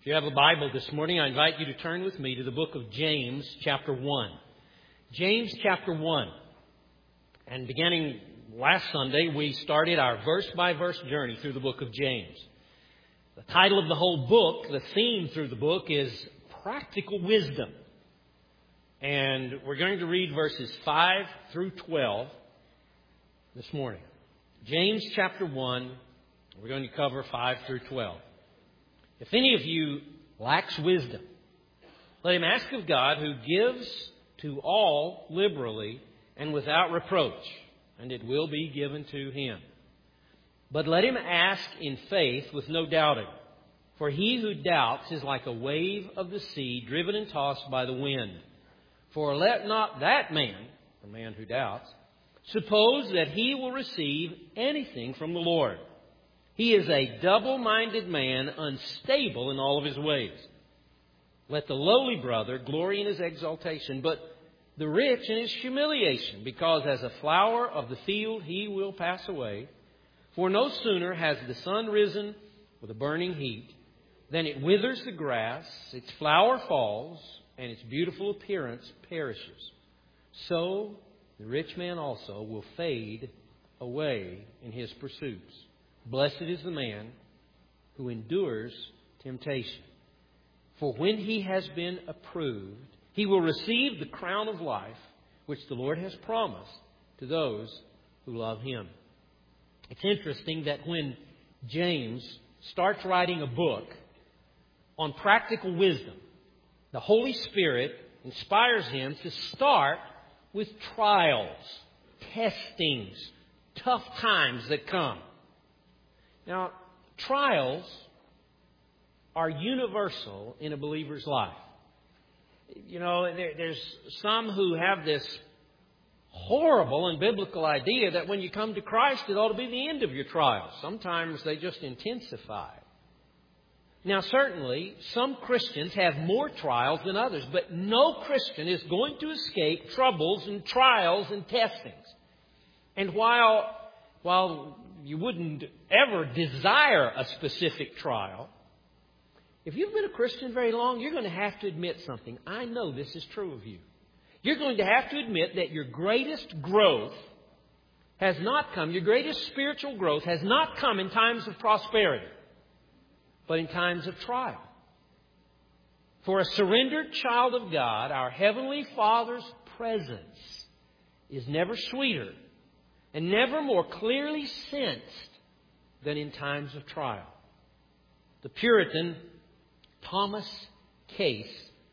If you have a Bible this morning, I invite you to turn with me to the book of James, chapter 1. James, chapter 1. And beginning last Sunday, we started our verse-by-verse journey through the book of James. The title of the whole book, the theme through the book, is Practical Wisdom. And we're going to read verses 5 through 12 this morning. James, chapter 1, we're going to cover 5 through 12. If any of you lacks wisdom, let him ask of God, who gives to all liberally and without reproach, and it will be given to him. But let him ask in faith with no doubting. For he who doubts is like a wave of the sea driven and tossed by the wind. For let not that man, the man who doubts, suppose that he will receive anything from the Lord. He is a double-minded man, unstable in all of his ways. Let the lowly brother glory in his exaltation, but the rich in his humiliation, because as a flower of the field he will pass away. For no sooner has the sun risen with a burning heat than it withers the grass, its flower falls, and its beautiful appearance perishes. So the rich man also will fade away in his pursuits. Blessed is the man who endures temptation. For when he has been approved, he will receive the crown of life, which the Lord has promised to those who love him. It's interesting that when James starts writing a book on practical wisdom, the Holy Spirit inspires him to start with trials, testings, tough times that come. Now, trials are universal in a believer's life. You know, there's some who have this horrible and biblical idea that when you come to Christ, it ought to be the end of your trials. Sometimes they just intensify. Now, certainly, some Christians have more trials than others, but no Christian is going to escape troubles and trials and testings. And while you wouldn't ever desire a specific trial, if you've been a Christian very long, you're going to have to admit something. I know this is true of you. You're going to have to admit that your greatest growth has not come, your greatest spiritual growth has not come in times of prosperity, but in times of trial. For a surrendered child of God, our Heavenly Father's presence is never sweeter and never more clearly sensed than in times of trial. The Puritan Thomas Case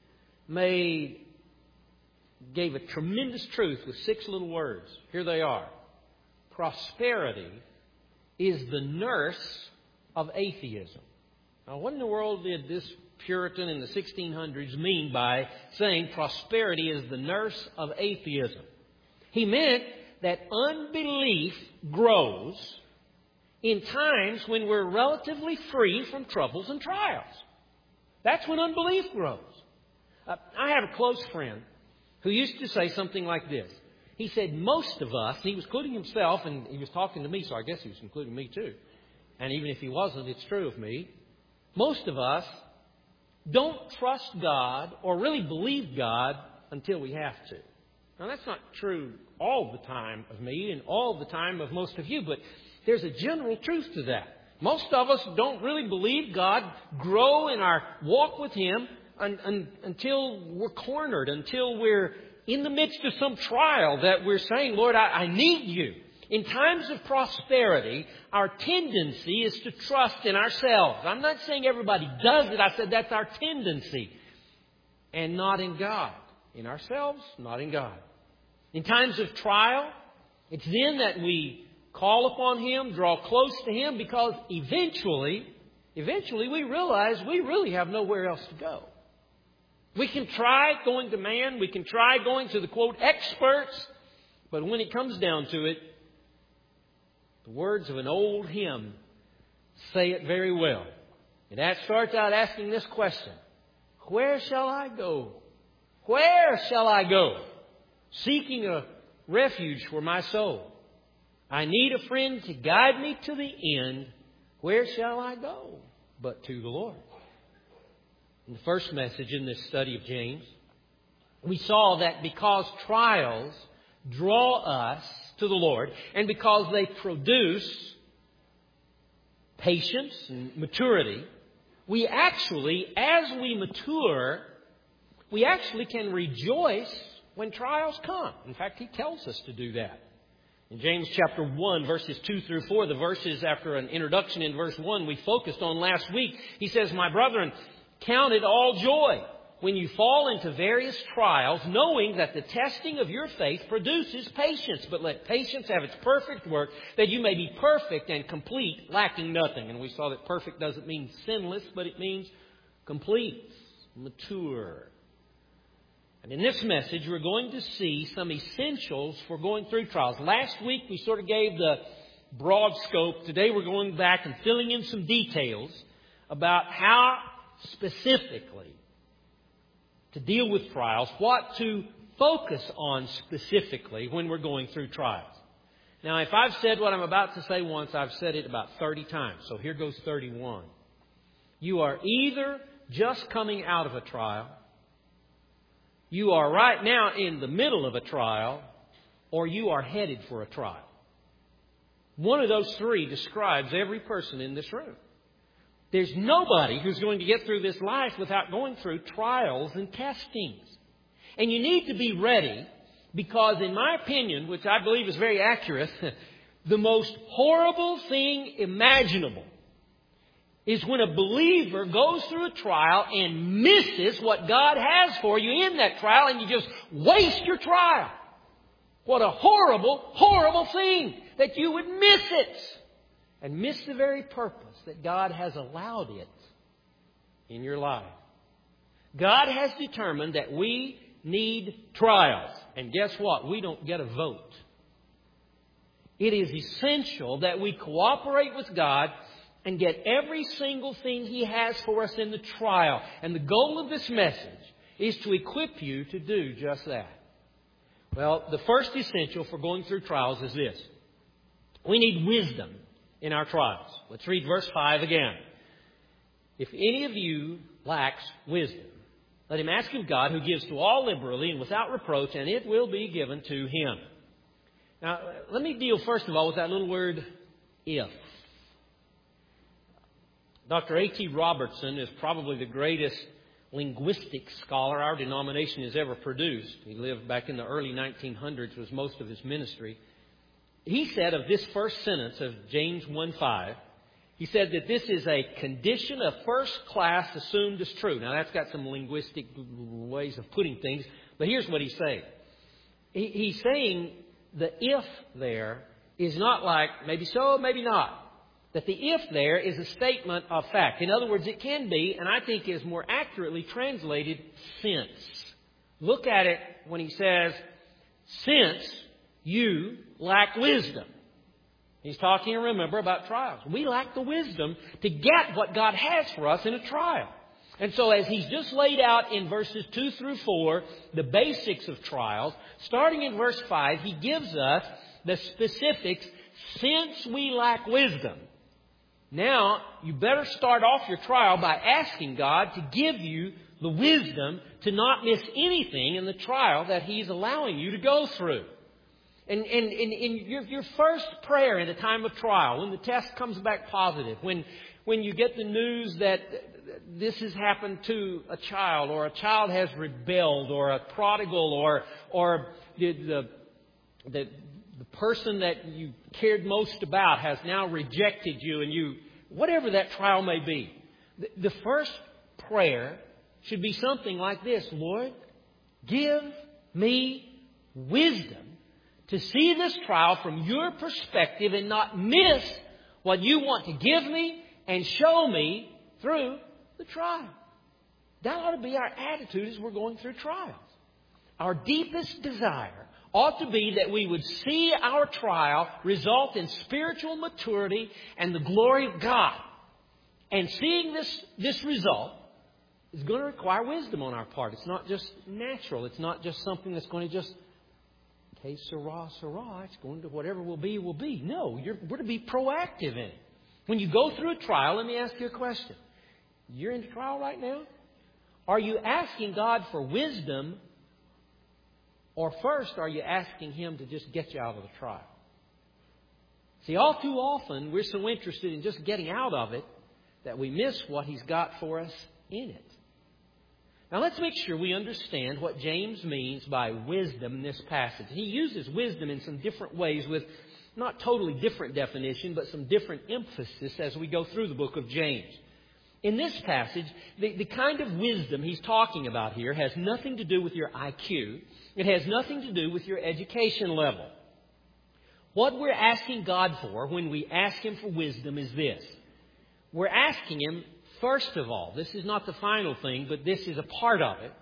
gave a tremendous truth with 6 little words. Here they are. Prosperity is the nurse of atheism. Now, what in the world did this Puritan in the 1600s mean by saying prosperity is the nurse of atheism? He meant that unbelief grows in times when we're relatively free from troubles and trials. That's when unbelief grows. I have a close friend who used to say something like this. He said, most of us, and he was including himself, and he was talking to me, so I guess he was including me too. And even if he wasn't, it's true of me. Most of us don't trust God or really believe God until we have to. Now, that's not true all the time of me and all the time of most of you, but there's a general truth to that. Most of us don't really believe God, grow in our walk with Him until we're cornered, until we're in the midst of some trial that we're saying, Lord, I need you. In times of prosperity, our tendency is to trust in ourselves. I'm not saying everybody does it. I said that's our tendency. And not in God. In ourselves, not in God. In times of trial, it's then that we call upon Him, draw close to Him, because eventually we realize we really have nowhere else to go. We can try going to man, we can try going to the, quote, experts, but when it comes down to it, the words of an old hymn say it very well. It starts out asking this question: where shall I go? Where shall I go? Seeking a refuge for my soul. I need a friend to guide me to the end. Where shall I go but to the Lord? In the first message in this study of James, we saw that because trials draw us to the Lord, and because they produce patience and maturity, we actually, as we mature, we actually can rejoice when trials come. In fact, he tells us to do that. In James chapter 1, verses 2 through 4, the verses after an introduction in verse 1 we focused on last week, he says, "My brethren, count it all joy when you fall into various trials, knowing that the testing of your faith produces patience. But let patience have its perfect work, that you may be perfect and complete, lacking nothing." And we saw that perfect doesn't mean sinless, but it means complete, mature. And in this message, we're going to see some essentials for going through trials. Last week, we sort of gave the broad scope. Today, we're going back and filling in some details about how specifically to deal with trials, what to focus on specifically when we're going through trials. Now, if I've said what I'm about to say once, I've said it about 30 times. So here goes 31. You are either just coming out of a trial, you are right now in the middle of a trial, or you are headed for a trial. One of those three describes every person in this room. There's nobody who's going to get through this life without going through trials and testings. And you need to be ready because, in my opinion, which I believe is very accurate, the most horrible thing imaginable is when a believer goes through a trial and misses what God has for you in that trial and you just waste your trial. What a horrible, horrible thing that you would miss it and miss the very purpose that God has allowed it in your life. God has determined that we need trials. And guess what? We don't get a vote. It is essential that we cooperate with God and get every single thing He has for us in the trial. And the goal of this message is to equip you to do just that. Well, the first essential for going through trials is this. We need wisdom in our trials. Let's read verse 5 again. "If any of you lacks wisdom, let him ask of God, who gives to all liberally and without reproach, and it will be given to him." Now, let me deal first of all with that little word, if. Dr. A.T. Robertson is probably the greatest linguistic scholar our denomination has ever produced. He lived back in the early 1900s, was most of his ministry. He said of this first sentence of James 1:5, he said that this is a condition of first class assumed as true. Now, that's got some linguistic ways of putting things, but here's what he's saying. He's saying the if there is not like maybe so, maybe not. That the if there is a statement of fact. In other words, it can be, and I think is more accurately translated, since. Look at it when he says, since you lack wisdom. He's talking, remember, about trials. We lack the wisdom to get what God has for us in a trial. And so as he's just laid out in verses 2 through 4, the basics of trials, starting in verse 5, he gives us the specifics, since we lack wisdom. Now, you better start off your trial by asking God to give you the wisdom to not miss anything in the trial that He's allowing you to go through. And in your first prayer in a time of trial, when the test comes back positive, when you get the news that this has happened to a child, or a child has rebelled, or a prodigal, or the person that you cared most about has now rejected you, and whatever that trial may be, the first prayer should be something like this: Lord, give me wisdom to see this trial from your perspective and not miss what you want to give me and show me through the trial. That ought to be our attitude as we're going through trials. Our deepest desire ought to be that we would see our trial result in spiritual maturity and the glory of God. And seeing this result is going to require wisdom on our part. It's not just natural. It's not just something that's going to just, okay, sirrah, it's going to whatever will be, will be. No, we're to be proactive in it. When you go through a trial, let me ask you a question. You're in trial right now? Are you asking God for wisdom, or first are you asking Him to just get you out of the trial? See, all too often we're so interested in just getting out of it that we miss what He's got for us in it. Now let's make sure we understand what James means by wisdom in this passage. He uses wisdom in some different ways with not totally different definition, but some different emphasis as we go through the book of James. In this passage, the kind of wisdom he's talking about here has nothing to do with your IQ. It has nothing to do with your education level. What we're asking God for when we ask Him for wisdom is this. We're asking Him, first of all, this is not the final thing, but this is a part of it.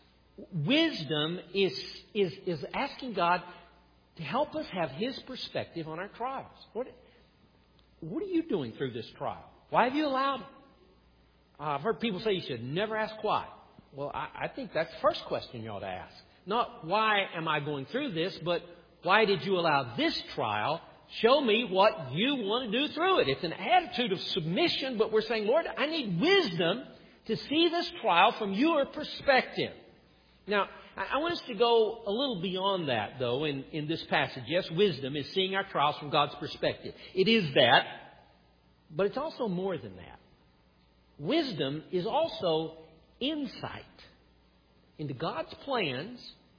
Wisdom is asking God to help us have His perspective on our trials. What are you doing through this trial? Why have you allowed it? I've heard people say you should never ask why. Well, I think that's the first question you ought to ask. Not why am I going through this, but why did you allow this trial? Show me what you want to do through it. It's an attitude of submission, but we're saying, Lord, I need wisdom to see this trial from your perspective. Now, I want us to go a little beyond that, though, in this passage. Yes, wisdom is seeing our trials from God's perspective. It is that, but it's also more than that. Wisdom is also insight into God's plans,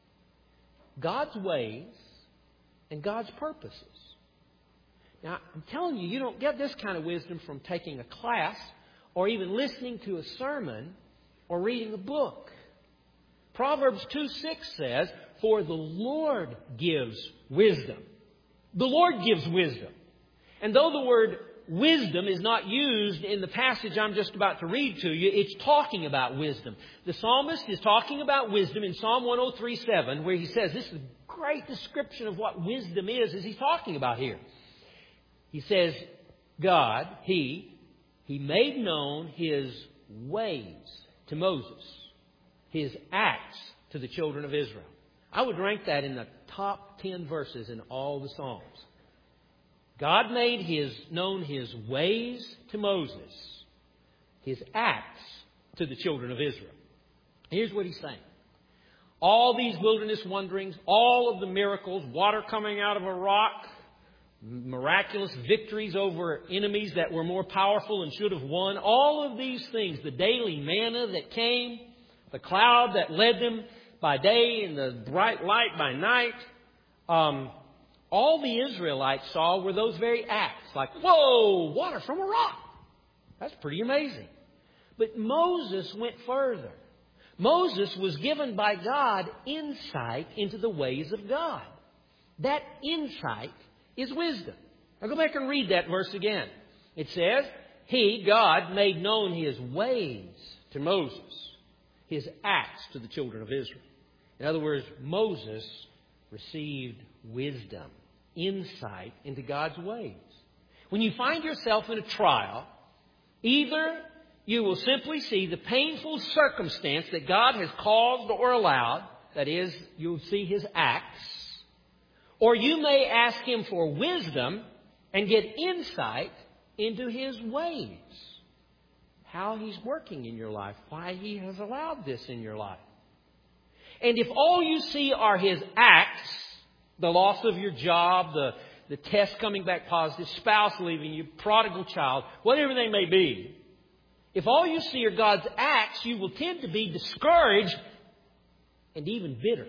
God's ways, and God's purposes. Now, I'm telling you, you don't get this kind of wisdom from taking a class or even listening to a sermon or reading a book. Proverbs 2:6 says, "For the Lord gives wisdom." The Lord gives wisdom. And though the word wisdom is not used in the passage I'm just about to read to you, it's talking about wisdom. The psalmist is talking about wisdom in Psalm 103:7, where he says, this is a great description of what wisdom is he's talking about here. He says, God, He made known His ways to Moses, His acts to the children of Israel. I would rank that in the top 10 verses in all the Psalms. God made known His ways to Moses, His acts to the children of Israel. Here's what He's saying. All these wilderness wanderings, all of the miracles, water coming out of a rock, miraculous victories over enemies that were more powerful and should have won, all of these things, the daily manna that came, the cloud that led them by day and the bright light by night, all the Israelites saw were those very acts. Like, whoa, water from a rock. That's pretty amazing. But Moses went further. Moses was given by God insight into the ways of God. That insight is wisdom. Now go back and read that verse again. It says, He, God, made known His ways to Moses, His acts to the children of Israel. In other words, Moses received wisdom, insight into God's ways. When you find yourself in a trial, either you will simply see the painful circumstance that God has caused or allowed, that is, you'll see His acts, or you may ask Him for wisdom and get insight into His ways, how He's working in your life, why He has allowed this in your life. And if all you see are His acts, the loss of your job, the test coming back positive, spouse leaving you, prodigal child, whatever they may be, if all you see are God's acts, you will tend to be discouraged and even bitter.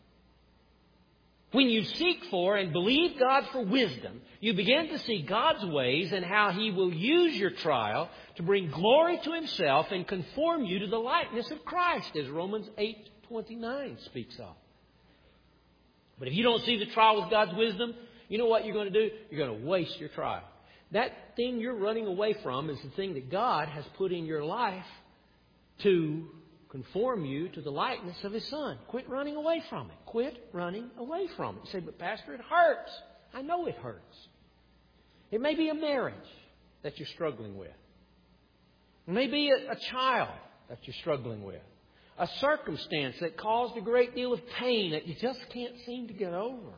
When you seek for and believe God for wisdom, you begin to see God's ways and how He will use your trial to bring glory to Himself and conform you to the likeness of Christ, as Romans 8:29 speaks of. But if you don't see the trial with God's wisdom, you know what you're going to do? You're going to waste your trial. That thing you're running away from is the thing that God has put in your life to conform you to the likeness of His Son. Quit running away from it. Quit running away from it. You say, but Pastor, it hurts. I know it hurts. It may be a marriage that you're struggling with. It may be a child that you're struggling with. A circumstance that caused a great deal of pain that you just can't seem to get over.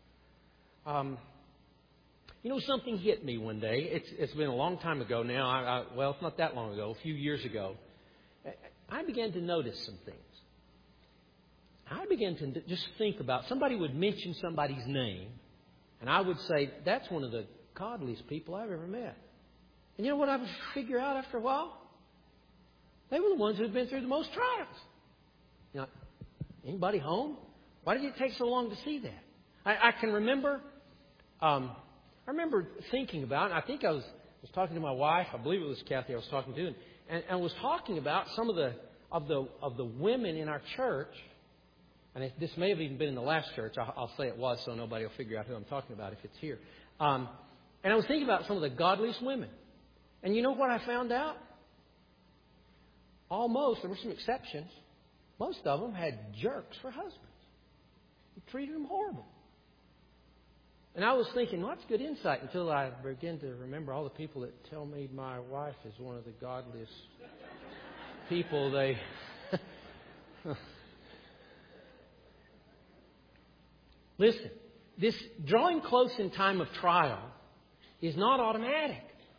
Something hit me one day. It's been a long time ago now. Well, it's not that long ago. A few years ago. I began to notice some things. I began to just think about, somebody would mention somebody's name, and I would say, that's one of the godliest people I've ever met. And you know what I would figure out after a while? They were the ones who had been through the most trials. You know, anybody home? Why did it take so long to see that? I can remember, I remember thinking about, and I think I was talking to my wife, I believe it was Kathy I was talking to, and I was talking about some of the women in our church. And this may have even been in the last church. I'll say it was so nobody will figure out who I'm talking about if it's here. And I was thinking about some of the godliest women. And you know what I found out? Almost, there were some exceptions. Most of them had jerks for husbands. They treated them horrible. And I was thinking, well, that's good insight until I began to remember all the people that tell me my wife is one of the godliest people they... Listen, this drawing close in time of trial is not automatic.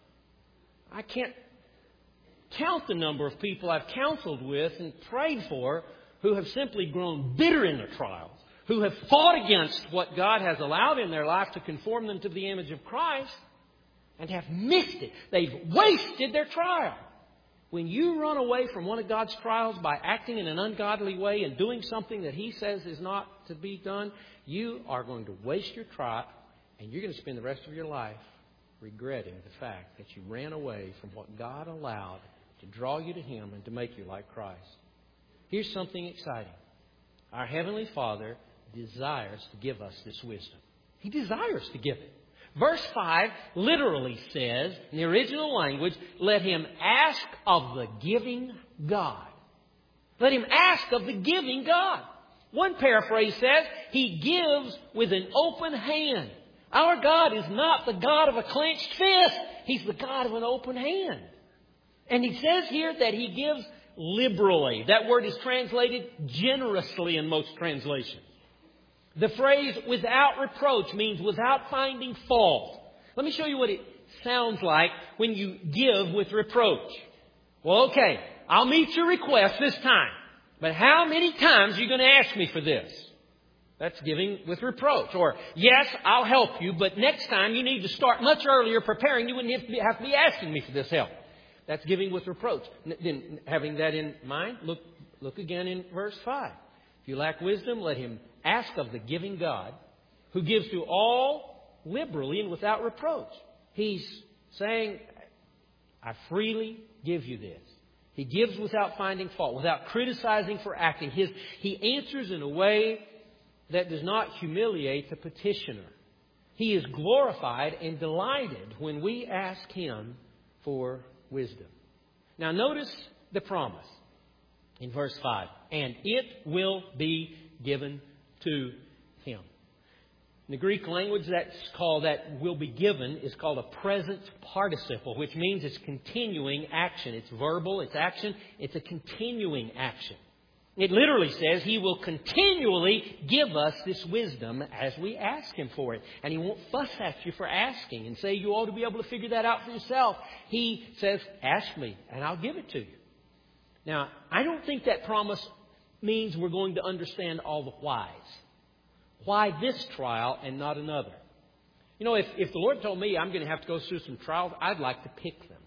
I can't count the number of people I've counseled with and prayed for who have simply grown bitter in their trials, who have fought against what God has allowed in their life to conform them to the image of Christ and have missed it. They've wasted their trial. When you run away from one of God's trials by acting in an ungodly way and doing something that He says is not to be done, you are going to waste your trial, and you're going to spend the rest of your life regretting the fact that you ran away from what God allowed to draw you to Him and to make you like Christ. Here's something exciting. Our Heavenly Father desires to give us this wisdom. He desires to give it. Verse 5 literally says, in the original language, let him ask of the giving God. Let him ask of the giving God. One paraphrase says, He gives with an open hand. Our God is not the God of a clenched fist. He's the God of an open hand. And He says here that He gives liberally. That word is translated generously in most translations. The phrase without reproach means without finding fault. Let me show you what it sounds like when you give with reproach. Well, okay, I'll meet your request this time. But how many times are you going to ask me for this? That's giving with reproach. Or, yes, I'll help you, but next time you need to start much earlier preparing. You wouldn't have to be asking me for this help. That's giving with reproach. Then, having that in mind, look again in verse 5. If you lack wisdom, let him ask of the giving God, who gives to all liberally and without reproach. He's saying, I freely give you this. He gives without finding fault, without criticizing for acting. He answers in a way that does not humiliate the petitioner. He is glorified and delighted when we ask Him for wisdom. Now notice the promise in verse 5. And it will be given to him. In the Greek language, that will be given is called a present participle, which means it's continuing action. It's verbal, it's action, it's a continuing action. It literally says He will continually give us this wisdom as we ask Him for it. And He won't fuss at you for asking and say you ought to be able to figure that out for yourself. He says, ask me and I'll give it to you. Now, I don't think that promise means we're going to understand all the whys. Why this trial and not another? You know, if the Lord told me I'm going to have to go through some trials, I'd like to pick them.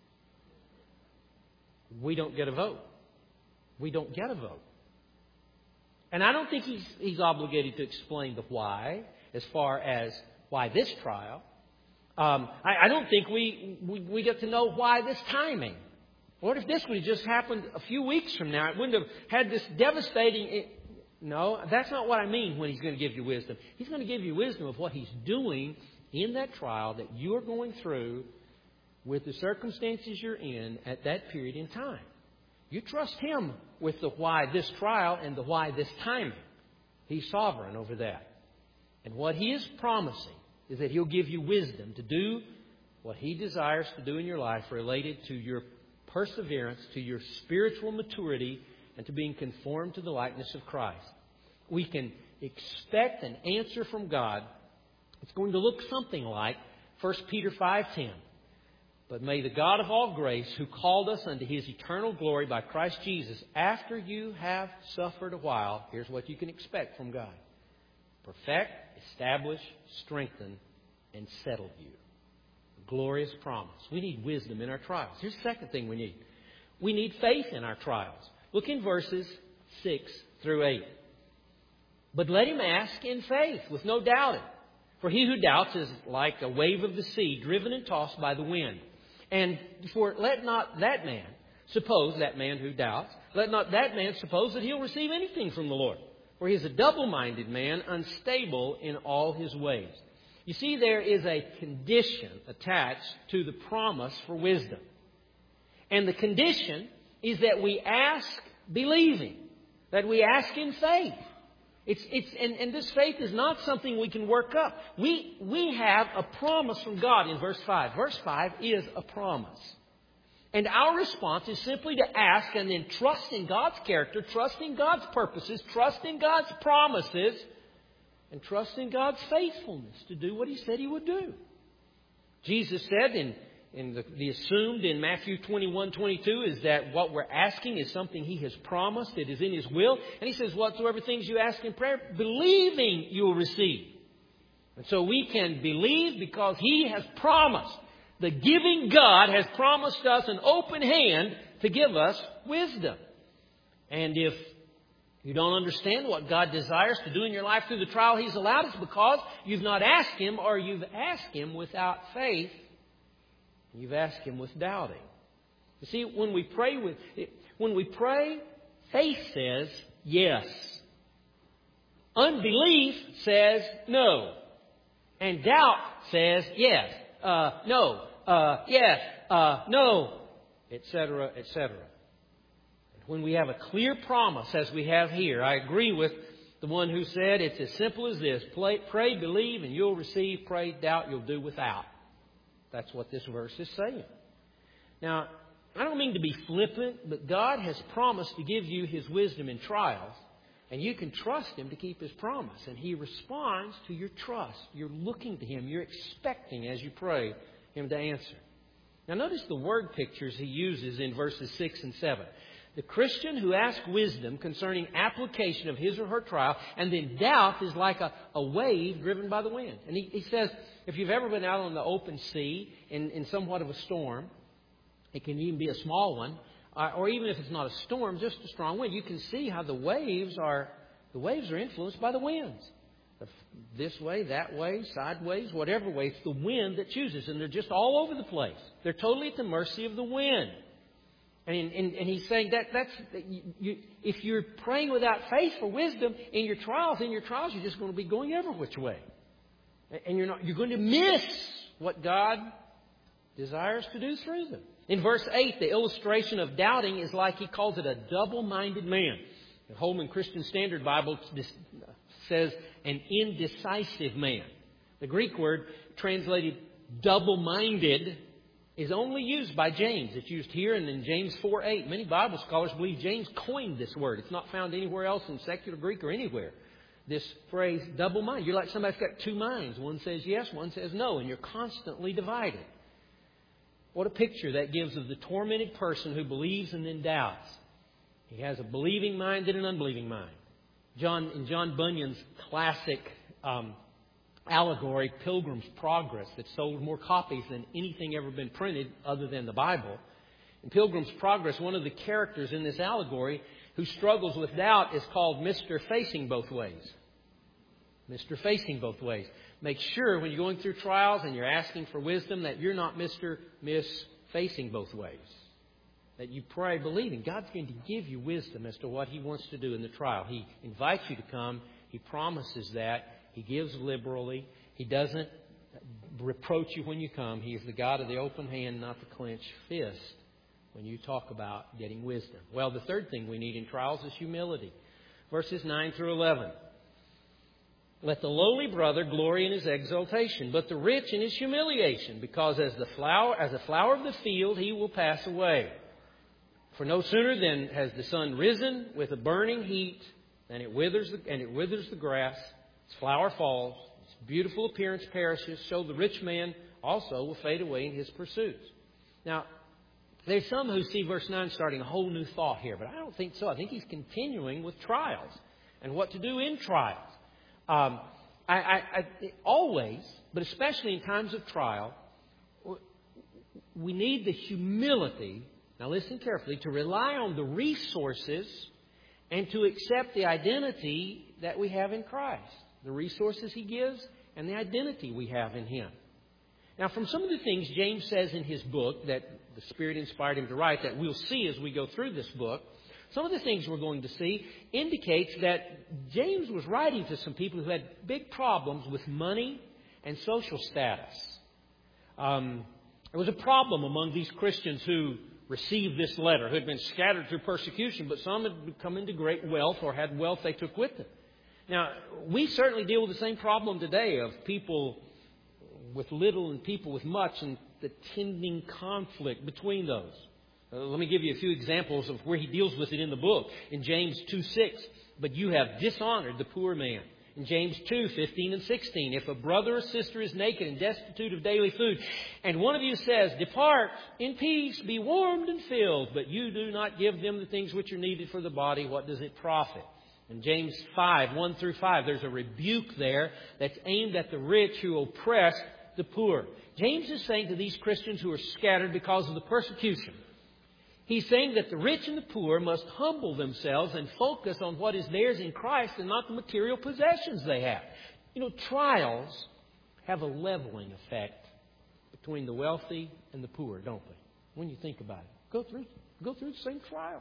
We don't get a vote. We don't get a vote. And I don't think He's obligated to explain the why as far as why this trial. I don't think we get to know why this timing. What if this would have just happened a few weeks from now? It wouldn't have had this devastating... No, that's not what I mean when He's going to give you wisdom. He's going to give you wisdom of what He's doing in that trial that you're going through with the circumstances you're in at that period in time. You trust Him with the why this trial and the why this timing. He's sovereign over that. And what He is promising is that He'll give you wisdom to do what He desires to do in your life related to your perseverance, to your spiritual maturity, and to being conformed to the likeness of Christ. We can expect an answer from God. It's going to look something like 1 Peter 5:10. But may the God of all grace, who called us unto His eternal glory by Christ Jesus, after you have suffered a while, here's what you can expect from God: perfect, establish, strengthen, and settle you. A glorious promise. We need wisdom in our trials. Here's the second thing we need. We need faith in our trials. Look in verses 6 through 8. But let him ask in faith, with no doubting. For he who doubts is like a wave of the sea, driven and tossed by the wind. And let not that man suppose, that man who doubts, let not that man suppose that he'll receive anything from the Lord. For he is a double-minded man, unstable in all his ways. You see, there is a condition attached to the promise for wisdom. And the condition is that we ask believing, that we ask in faith. And this faith is not something we can work up. We have a promise from God in verse 5. Verse 5 is a promise. And our response is simply to ask and then trust in God's character, trust in God's purposes, trust in God's promises, and trust in God's faithfulness to do what He said He would do. Jesus said the assumed in Matthew 21:22 is that what we're asking is something He has promised. It is in His will. And He says, whatsoever things you ask in prayer, believing you will receive. And so we can believe because He has promised. The giving God has promised us an open hand to give us wisdom. And if you don't understand what God desires to do in your life through the trial He's allowed, it's because you've not asked Him, or you've asked Him without faith. You've asked Him with doubting. You see, when we pray, faith says yes. Unbelief says no. And doubt says yes, no, yes, no, etc., etc. When we have a clear promise, as we have here, I agree with the one who said it's as simple as this: pray, believe, and you'll receive. Pray, doubt, you'll do without. That's what this verse is saying. Now, I don't mean to be flippant, but God has promised to give you His wisdom in trials, and you can trust Him to keep His promise. And He responds to your trust. You're looking to Him. You're expecting, as you pray, Him to answer. Now, notice the word pictures He uses in verses 6 and 7. The Christian who asks wisdom concerning application of his or her trial and then doubt is like a wave driven by the wind. And he says, if you've ever been out on the open sea in somewhat of a storm, it can even be a small one, or even if it's not a storm, just a strong wind, you can see how the waves are influenced by the winds. This way, that way, sideways, whatever way, it's the wind that chooses. And they're just all over the place. They're totally at the mercy of the wind. And he's saying if you're praying without faith for wisdom in your trials, you're just going to be going every which way. And you're going to miss what God desires to do through them. In verse 8, the illustration of doubting is like, he calls it a double-minded man. The Holman Christian Standard Bible says an indecisive man. The Greek word translated double-minded is only used by James. It's used here and in James 4:8. Many Bible scholars believe James coined this word. It's not found anywhere else in secular Greek or anywhere. This phrase, double-minded. You're like somebody's got two minds. One says yes, one says no, and you're constantly divided. What a picture that gives of the tormented person who believes and then doubts. He has a believing mind and an unbelieving mind. In John Bunyan's classic allegory, Pilgrim's Progress, that sold more copies than anything ever been printed other than the Bible. In Pilgrim's Progress, one of the characters in this allegory who struggles with doubt is called Mr. Facing Both Ways. Mr. Facing Both Ways. Make sure when you're going through trials and you're asking for wisdom that you're not Miss Facing Both Ways. That you pray believing God's going to give you wisdom as to what He wants to do in the trial. He invites you to come. He promises that. He gives liberally. He doesn't reproach you when you come. He is the God of the open hand, not the clenched fist when you talk about getting wisdom. Well, the third thing we need in trials is humility. Verses 9 through 11. Let the lowly brother glory in his exaltation, but the rich in his humiliation, because as a flower of the field he will pass away. For no sooner than has the sun risen with a burning heat, than it withers the grass. Its flower falls, its beautiful appearance perishes, so the rich man also will fade away in his pursuits. Now, there's some who see verse 9 starting a whole new thought here, but I don't think so. I think he's continuing with trials and what to do in trials. Always, but especially in times of trial, we need the humility, now listen carefully, to rely on the resources and to accept the identity that we have in Christ. The resources He gives and the identity we have in Him. Now, from some of the things James says in his book that the Spirit inspired him to write, that we'll see as we go through this book, some of the things we're going to see indicates that James was writing to some people who had big problems with money and social status. There was a problem among these Christians who received this letter, who had been scattered through persecution, but some had come into great wealth or had wealth they took with them. Now, we certainly deal with the same problem today of people with little and people with much, and the tending conflict between those. Let me give you a few examples of where he deals with it in the book. In James 2:6, but you have dishonored the poor man. In James 2:15 and 16, if a brother or sister is naked and destitute of daily food, and one of you says, depart in peace, be warmed and filled, but you do not give them the things which are needed for the body, what does it profit? In James 5:1-5, there's a rebuke there that's aimed at the rich who oppress the poor. James is saying to these Christians who are scattered because of the persecution, he's saying that the rich and the poor must humble themselves and focus on what is theirs in Christ and not the material possessions they have. You know, trials have a leveling effect between the wealthy and the poor, don't they? When you think about it. Go through the same trials.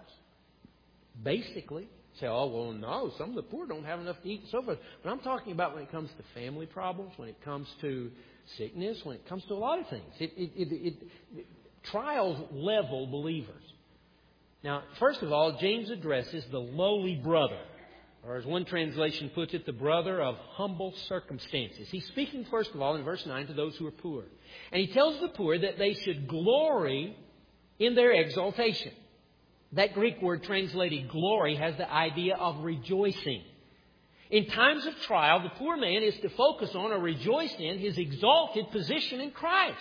Basically. Say, oh, well, no, some of the poor don't have enough to eat and so forth. But I'm talking about when it comes to family problems, when it comes to sickness, when it comes to a lot of things. Trials level believers. Now, first of all, James addresses the lowly brother, or as one translation puts it, the brother of humble circumstances. He's speaking, first of all, in verse 9 to those who are poor. And he tells the poor that they should glory in their exaltation. That Greek word translated glory has the idea of rejoicing. In times of trial, the poor man is to focus on or rejoice in his exalted position in Christ.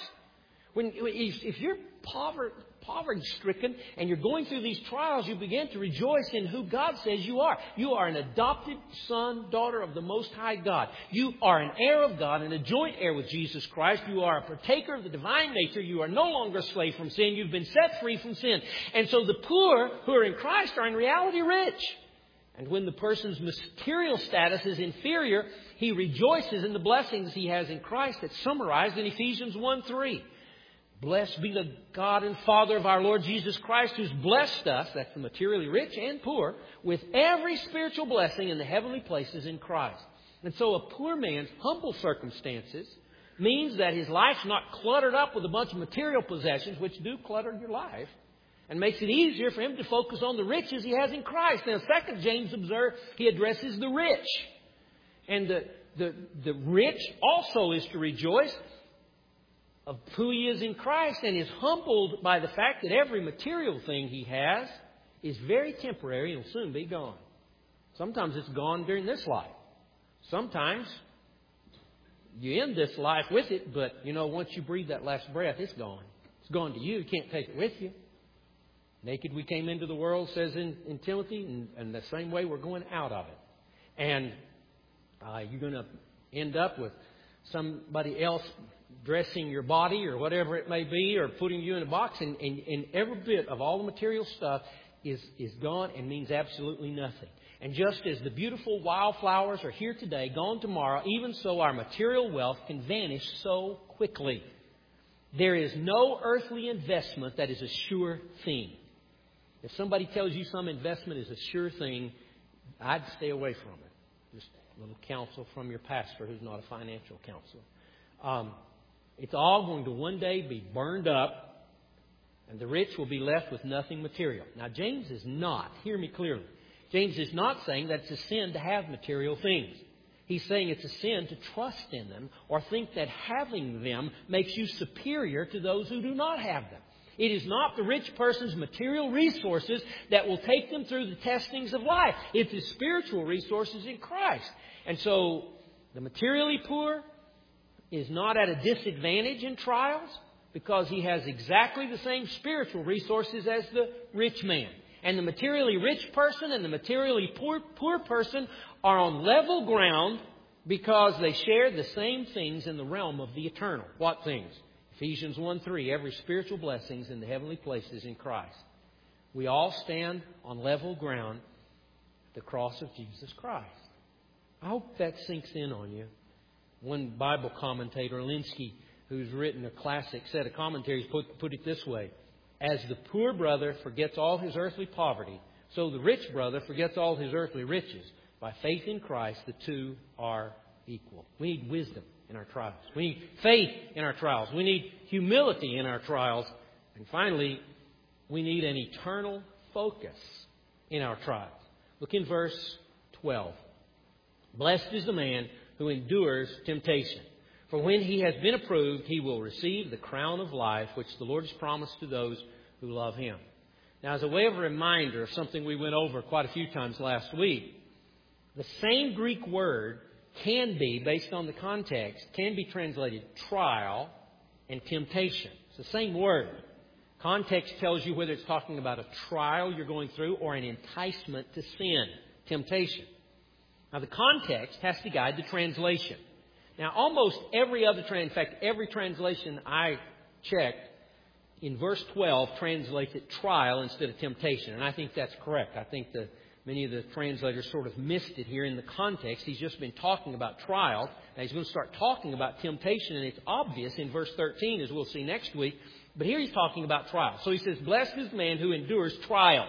If you're poverty-stricken and you're going through these trials, you begin to rejoice in who God says you are. You are an adopted son, daughter of the Most High God. You are an heir of God and a joint heir with Jesus Christ. You are a partaker of the divine nature. You are no longer a slave from sin. You've been set free from sin. And so the poor who are in Christ are in reality rich. And when the person's material status is inferior, he rejoices in the blessings he has in Christ that's summarized in Ephesians 1:3. Blessed be the God and Father of our Lord Jesus Christ, who's blessed us, that's the materially rich and poor, with every spiritual blessing in the heavenly places in Christ. And so a poor man's humble circumstances means that his life's not cluttered up with a bunch of material possessions, which do clutter your life, and makes it easier for him to focus on the riches he has in Christ. Now, second, James observed, he addresses the rich. And the rich also is to rejoice of who he is in Christ and is humbled by the fact that every material thing he has is very temporary and will soon be gone. Sometimes it's gone during this life. Sometimes you end this life with it, but, once you breathe that last breath, it's gone. It's gone to you. You can't take it with you. Naked we came into the world, says in Timothy, and the same way we're going out of it. And you're going to end up with somebody else dressing your body or whatever it may be, or putting you in a box, and every bit of all the material stuff is gone and means absolutely nothing. And just as the beautiful wildflowers are here today, gone tomorrow, even so our material wealth can vanish so quickly. There is no earthly investment that is a sure thing. If somebody tells you some investment is a sure thing, I'd stay away from it. Just a little counsel from your pastor who's not a financial counselor. It's all going to one day be burned up, and the rich will be left with nothing material. Now, James is not, hear me clearly, James is not saying that it's a sin to have material things. He's saying it's a sin to trust in them or think that having them makes you superior to those who do not have them. It is not the rich person's material resources that will take them through the testings of life. It's his spiritual resources in Christ. And so the materially poor is not at a disadvantage in trials because he has exactly the same spiritual resources as the rich man. And the materially rich person and the materially poor person are on level ground because they share the same things in the realm of the eternal. What things? Ephesians 1:3, every spiritual blessing is in the heavenly places in Christ. We all stand on level ground at the cross of Jesus Christ. I hope that sinks in on you. One Bible commentator, Linsky, who's written a classic set of commentaries, put it this way. As the poor brother forgets all his earthly poverty, so the rich brother forgets all his earthly riches. By faith in Christ, the two are equal. We need wisdom in our trials. We need faith in our trials. We need humility in our trials. And finally, we need an eternal focus in our trials. Look in verse 12. Blessed is the man who endures temptation. For when he has been approved, he will receive the crown of life, which the Lord has promised to those who love Him. Now, as a way of a reminder of something we went over quite a few times last week, the same Greek word can be, based on the context, can be translated trial and temptation. It's the same word. Context tells you whether it's talking about a trial you're going through or an enticement to sin, temptation. Now, the context has to guide the translation. Now, almost every other in fact, every translation I checked in verse 12 translates it trial instead of temptation. And I think that's correct. I think that many of the translators sort of missed it here in the context. He's just been talking about trials. Now, he's going to start talking about temptation, and it's obvious in verse 13, as we'll see next week. But here he's talking about trials. So he says, blessed is the man who endures trials.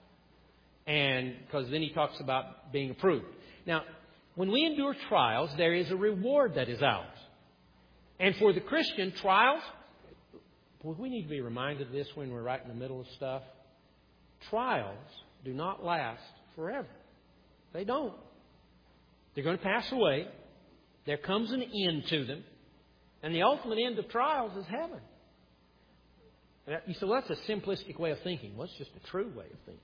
And because then he talks about being approved. Now, when we endure trials, there is a reward that is ours. And for the Christian, trials, boy, we need to be reminded of this when we're right in the middle of stuff. Trials do not last forever. They don't. They're going to pass away. There comes an end to them. And the ultimate end of trials is heaven. You say, well, that's a simplistic way of thinking. Well, it's just a true way of thinking.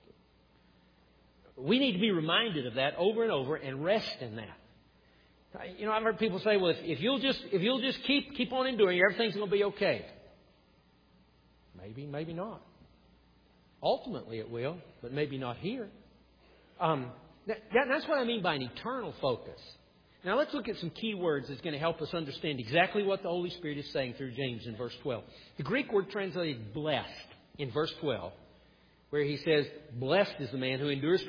We need to be reminded of that over and over and rest in that. You know, I've heard people say, well, if you'll just keep on enduring, everything's going to be okay. Maybe, maybe not. Ultimately it will, but maybe not here. That's what I mean by an eternal focus. Now let's look at some key words that's going to help us understand exactly what the Holy Spirit is saying through James in verse 12. The Greek word translated blessed in verse 12, where he says, blessed is the man who endures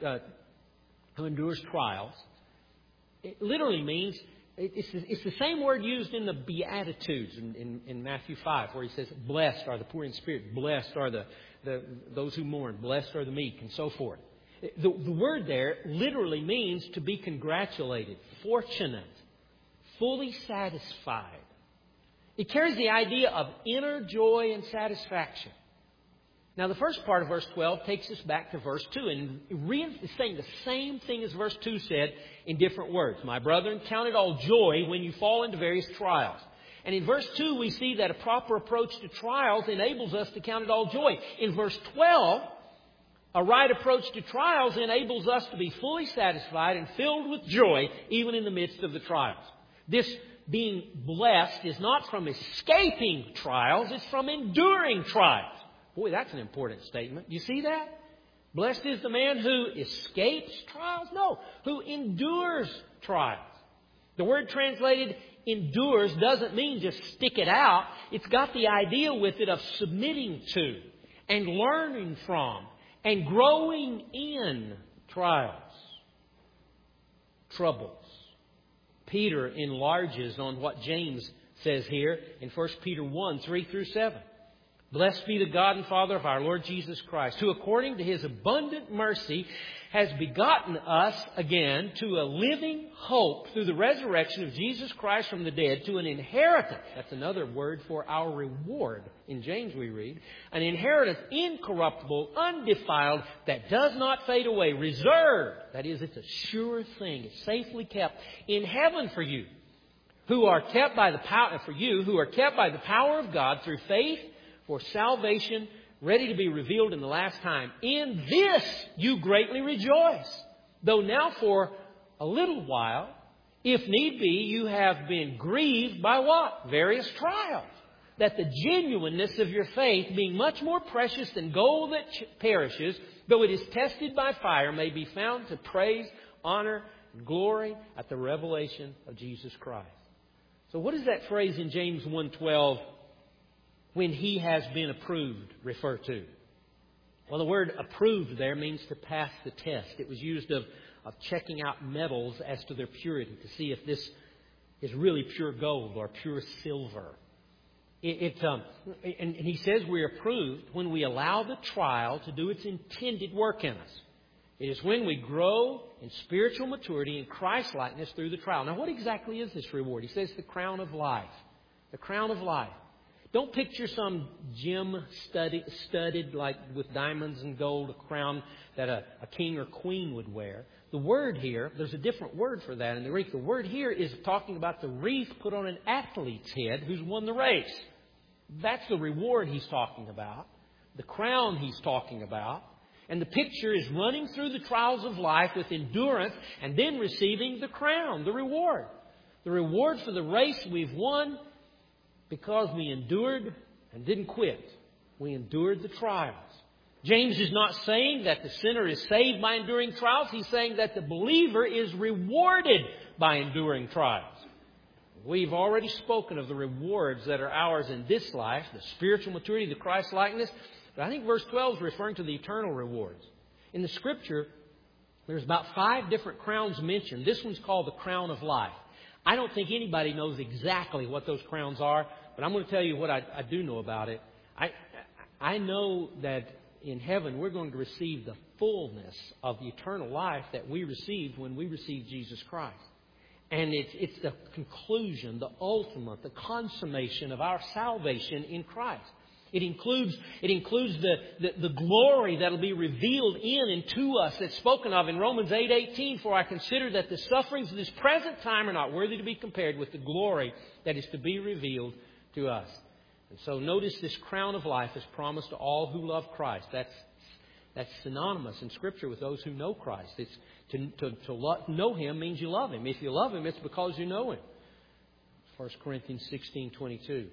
trials. It literally means, it's the same word used in the Beatitudes in Matthew 5, where he says, blessed are the poor in spirit, blessed are those who mourn, blessed are the meek, and so forth. The word there literally means to be congratulated, fortunate, fully satisfied. It carries the idea of inner joy and satisfaction. Now, the first part of verse 12 takes us back to verse 2 and is saying the same thing as verse 2 said in different words. My brethren, count it all joy when you fall into various trials. And in verse 2, we see that a proper approach to trials enables us to count it all joy. In verse 12, a right approach to trials enables us to be fully satisfied and filled with joy even in the midst of the trials. This being blessed is not from escaping trials, it's from enduring trials. Boy, that's an important statement. You see that? Blessed is the man who escapes trials? No, who endures trials. The word translated endures doesn't mean just stick it out. It's got the idea with it of submitting to and learning from and growing in trials, troubles. Peter enlarges on what James says here in 1 Peter 1, 3 through 7. Blessed be the God and Father of our Lord Jesus Christ, who according to His abundant mercy has begotten us again to a living hope through the resurrection of Jesus Christ from the dead, to an inheritance. That's another word for our reward. In James we read, an inheritance incorruptible, undefiled, that does not fade away, reserved. That is, it's a sure thing. It's safely kept in heaven for you, who are kept by the power of God through faith, for salvation, ready to be revealed in the last time. In this you greatly rejoice, though now for a little while, if need be, you have been grieved by what? Various trials. that the genuineness of your faith, being much more precious than gold that perishes, though it is tested by fire, may be found to praise, honor, and glory at the revelation of Jesus Christ. So what does that phrase in James 1:12, when he has been approved, refer to? Well, the word approved there means to pass the test. It was used of checking out metals as to their purity, to see if this is really pure gold or pure silver. And he says we're approved when we allow the trial to do its intended work in us. It is when we grow in spiritual maturity and Christ-likeness through the trial. Now, what exactly is this reward? He says the crown of life. The crown of life. Don't picture some gem studded like with diamonds and gold, a crown that a king or queen would wear. The word here, there's a different word for that in the Greek. The word here is talking about the wreath put on an athlete's head who's won the race. That's the reward he's talking about. The crown he's talking about. And the picture is running through the trials of life with endurance and then receiving the crown, the reward. The reward for the race we've won because we endured and didn't quit. We endured the trials. James is not saying that the sinner is saved by enduring trials. He's saying that the believer is rewarded by enduring trials. We've already spoken of the rewards that are ours in this life, the spiritual maturity, the Christ-likeness. But I think verse 12 is referring to the eternal rewards. In the Scripture, there's about 5 different crowns mentioned. This one's called the crown of life. I don't think anybody knows exactly what those crowns are, but I'm going to tell you what I do know about it. I know that in heaven we're going to receive the fullness of the eternal life that we received when we received Jesus Christ. And it's the conclusion, the ultimate, the consummation of our salvation in Christ. It includes the glory that will be revealed in and to us that's spoken of in Romans 8:18. For I consider that the sufferings of this present time are not worthy to be compared with the glory that is to be revealed to us. And so notice this crown of life is promised to all who love Christ. That's synonymous in Scripture with those who know Christ. It's to know Him means you love Him. If you love Him, it's because you know Him. 1 Corinthians 16:22.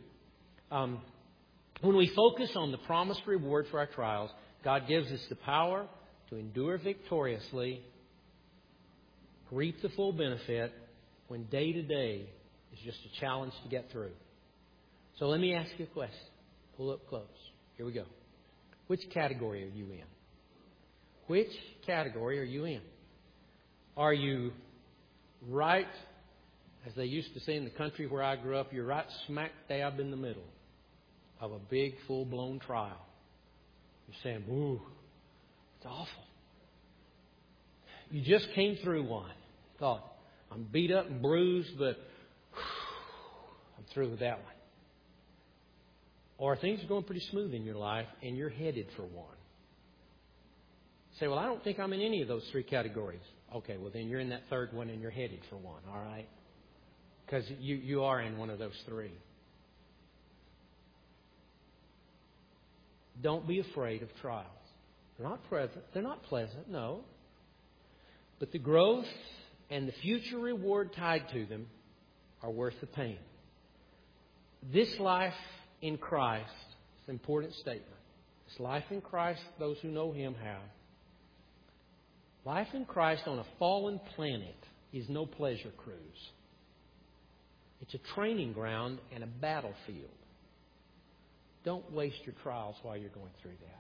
When we focus on the promised reward for our trials, God gives us the power to endure victoriously, reap the full benefit, when day to day is just a challenge to get through. So let me ask you a question. Pull up close. Here we go. Which category are you in? Which category are you in? Are you right, as they used to say in the country where I grew up, you're right smack dab in the middle of a big, full-blown trial. You're saying, ooh, it's awful. You just came through one. Thought, I'm beat up and bruised, but I'm through with that one. Or things are going pretty smooth in your life and you're headed for one. Say, well, I don't think I'm in any of those 3 categories. Okay, well, then you're in that third one and you're headed for one, all right? Because you are in one of those 3. Don't be afraid of trials. They're not pleasant, no. But the growth and the future reward tied to them are worth the pain. This life in Christ, it's an important statement. This life in Christ, those who know Him have. Life in Christ on a fallen planet is no pleasure cruise. It's a training ground and a battlefield. Don't waste your trials while you're going through that.